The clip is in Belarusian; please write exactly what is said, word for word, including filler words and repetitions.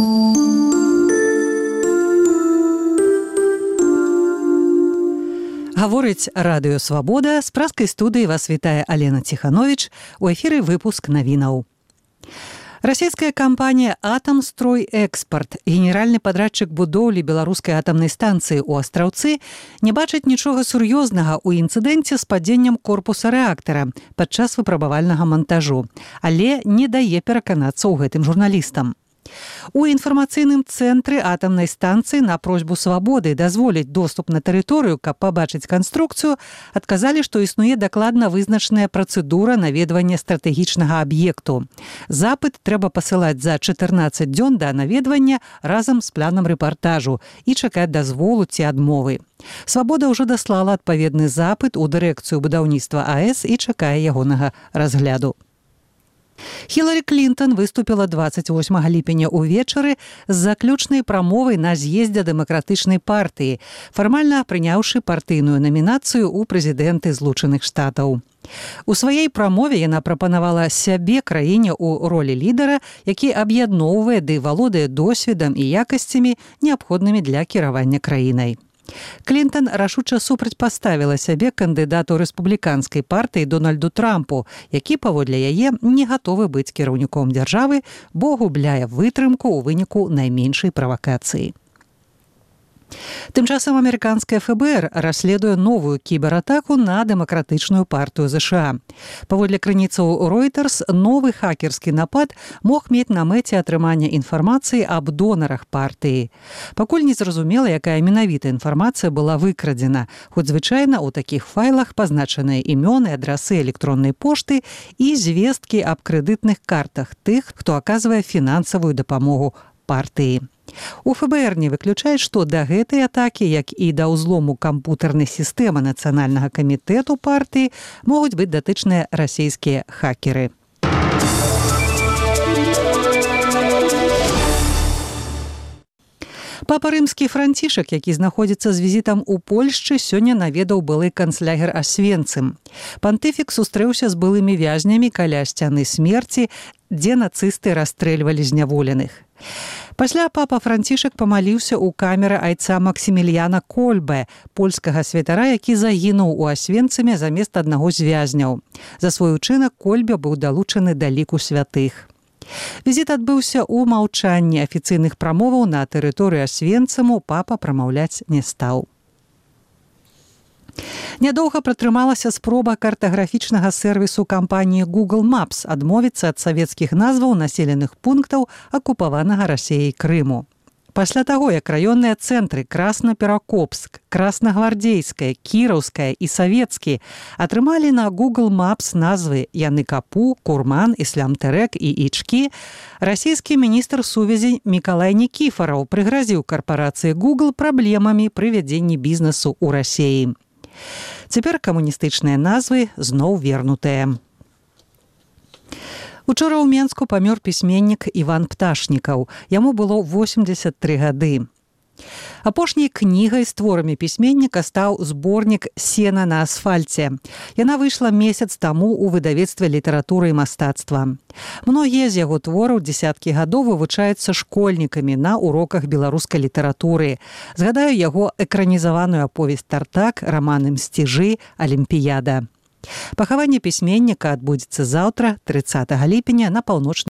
Гаворыць радыё «Свабода». З праскай студыі вас вітае Алена Ціхановіч. У эфіры выпуск навінаў. Расійская кампанія «Атамстройэкспарт», генеральны падрадчык будоўлі беларускай атамнай станцыі ў Астраўцы, не бачыць нічога сур'ёзнага ў інцыдэнце з падзеннем корпуса рэактара падчас выпрабавальнага мантажу, але не дае пераканацца ў гэтым журналістам. У інфармацыйным цэнтры атамнай станцыі на просьбу «Свабоды» дазволіць доступ на тэрыторыю, каб пабачыць канструкцыю, адказалі, што існуе дакладна вызначаная працэдура наведвання стратэгічнага аб'екту. Запыт трэба пасылаць за чатырнаццаць дзён да наведвання разам з планам рэпартажу і чакаць дазволу ці адмовы. «Свабода» ўжо даслала адпаведны запыт у дырэкцыю будаўніцтва АЭС і чакае ягонага разгляду. Хіларі Клінтон выступіла дваццаць восьмага ліпеня ўвечары з заключнай прамовай на з'ездзе дэмакратычнай партыі, фармальна прыняўшы партыйную намінацыю ў прэзідэнты Злучаных Штатаў. У сваёй прамове яна прапанавала сябе краіне ў ролі лідара, які аб'ядноўвае ды валодае досведам і якасцямі, неабходнымі для кіравання краінай. Клінтон рашуча супрацьпаставіла сябе кандыдату рэспубліканскай партыі Дональду Трампу, які, паводле яе, не гатовы быць кіраўніком дзяржавы, бо губляе вытрымку ў выніку найменшай правакацыі. Тым часам амерыканскае эф бэ эр расследуе новую кібератаку на дэмакратычную партыю ЗША. Паводле крыніцаў Reuters, новы хакерскі напад мог мець на мэце атрымання інфармацыі аб донарах партыі. Пакуль не зразумела, якая менавіта інфармацыя была выкрадзена, хоць звычайна ў такіх файлах пазначаныя імёны, адрасы электроннай пошты і звесткі аб крэдытных картах тых, хто аказвае фінансавую дапамогу партыі. У эф бэ эр не выключаюць, што да гэтай атакі, як і да ўзлому кампутарнай сістэмы нацыянальнага камітэту партыі, могуць быць датычныя расійскія хакеры. Папа рымскі Францішак, які знаходзіцца з візітам у Польшчы, сёння наведаў былы канцлягер Асвенцым. Пантыфік сустрэўся з былымі вязнямі каля сцяны смерці, дзе нацысты расстрэльвалі зняволеных. Пасля папа Францішак памаліўся ў камеры айца Максіміліяна Кольбе, польскага святара, які загінуў у Асвенцыме замест аднаго з вязняў. За свой учынак Кольбе быў далучаны да ліку святых. Візіт адбыўся ў маўчанні, афіцыйных прамоваў на тэрыторыі Асвенцыму папа прамаўляць не стаў. Нядоўга пратрымалася спроба картаграфічнага сервісу кампаніі Google Maps адмовіцца ад савецкіх назваў населеных пунктаў акупаванага Расіяй Крыму. Пасля таго, як раённыя цэнтры Красна-Перакопск, Краснагвардзейская, Кіраўская і Савецкі атрымалі на Google Maps назвы Яныкапу, Курман, Іслам-Тэрэк і Ічкі, расійскі міністр сувязі Мікалай Нікіфараў прыгразіў карпорацыі Google праблемамі пры вядзенні бізнесу ў Расіі. Цяпер камуністычныя назвы зноў вернутыя. Учора ў Менску памёр пісьменнік Іван Пташнікаў. Яму было восемдзесят тры гады. Апошняй кнігай з творамі пісьменніка стаў зборнік «Сена на асфальце». Яна выйшла месяц таму ў выдавецтве літаратуры і мастацтва. Многія з яго твораў дзесяткі гадоў вывучаюцца школьнікамі на уроках беларускай літаратуры. Згадаю яго экранізаваную аповесць «Тартак», раманы «Мсціжы», «Алімпіяда». Пахаванне пісьменніка адбудзецца заўтра, трыццатага ліпеня, на паўночным